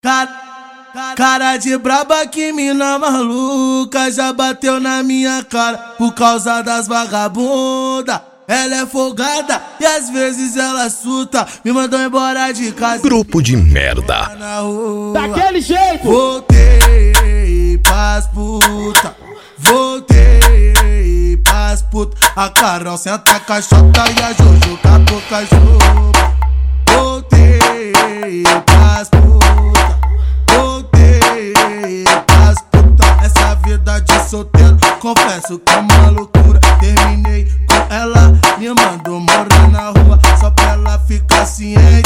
Cara de braba, que mina maluca, já bateu na minha cara por causa das vagabunda. Ela é folgada e às vezes ela surta, me mandou embora de casa. Grupo de merda. Daquele jeito. Voltei pras puta, voltei pras puta. A Carol senta a caixota e a Jojo com a boca juba. Voltei pras puta, voltei pras puta. Essa vida de solteiro, confesso que é uma loucura. Terminei com ela, me mandou morar na rua, só pra ela ficar ciente.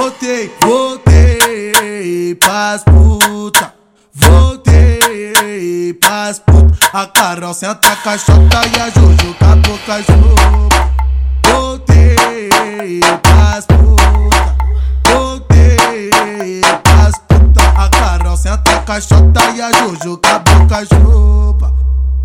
Voltei pras puta, voltei pras puta. A Carol senta a caixota e a Jojo com a boca juba. Voltei pras puta, voltei pras puta. A Carol senta a caixota e a Jojo com a boca juba.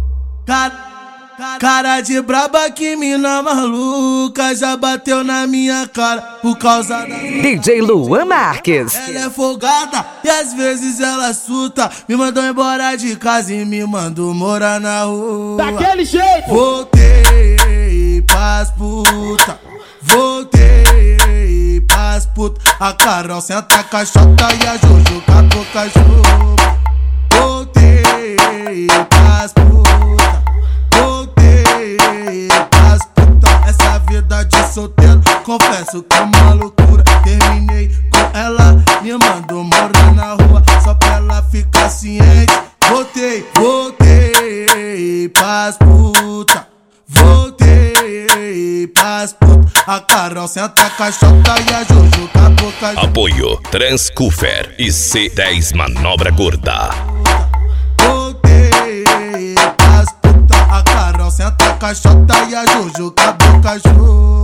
Cara de braba, que mina maluca, já bateu na minha cara por causa da DJ Luan Marques. Ela é folgada e às vezes ela surta, me mandou embora de casa e me mandou morar na rua. Daquele jeito. Voltei pras puta, voltei pras puta. A Carol senta a caixota e a Jojo com a boca juba. Voltei pras puta, voltei pras puta. Essa vida de solteiro, confesso que é uma loucura. Terminei com ela, me mandou morar na rua, só pra ela ficar ciente. Voltei pras puta, voltei pras puta. A Carol senta a caixota e a Jojo com a boca juba. Apoio Transcoofer e C10 Manobra Gorda. Voltei pras puta. A Carol senta a caixota e a Jojo com a boca juba.